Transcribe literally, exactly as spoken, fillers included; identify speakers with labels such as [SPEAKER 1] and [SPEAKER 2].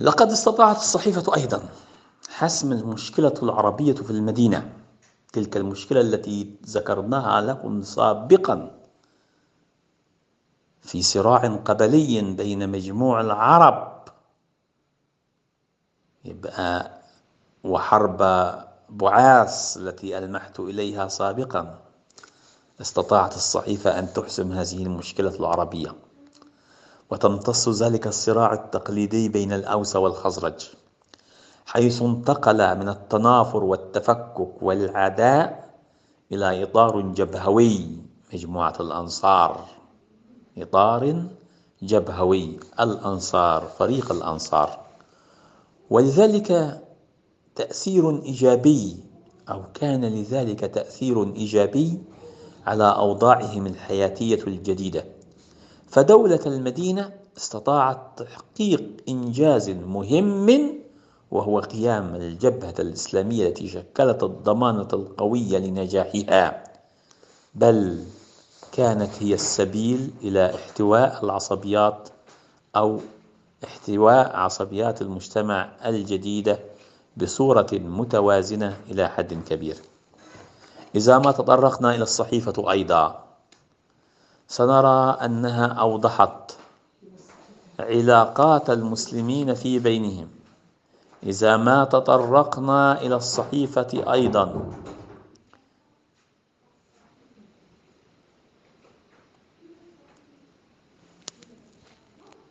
[SPEAKER 1] لقد استطاعت الصحيفة أيضا حسم المشكلة العربية في المدينة، تلك المشكلة التي ذكرناها لكم سابقا في صراع قبلي بين مجموع العرب يبقى وحرب بعاث التي ألمحت إليها سابقا. استطاعت الصحيفة أن تحسم هذه المشكلة العربية وتمتص ذلك الصراع التقليدي بين الأوس والخزرج، حيث انتقل من التنافر والتفكك والعداء إلى إطار جبهوي، مجموعة الأنصار، إطار جبهوي، الأنصار، فريق الأنصار. ولذلك تأثير إيجابي أو كان لذلك تأثير إيجابي على أوضاعهم الحياتية الجديدة، فدولة المدينة استطاعت تحقيق إنجاز مهم، وهو قيام الجبهة الإسلامية التي شكلت الضمانة القوية لنجاحها، بل كانت هي السبيل إلى احتواء العصبيات أو احتواء عصبيات المجتمع الجديدة بصورة متوازنة إلى حد كبير. إذا ما تطرقنا إلى الصحيفة أيضا سنرى أنها أوضحت علاقات المسلمين في بينهم. إذا ما تطرقنا إلى الصحيفة أيضا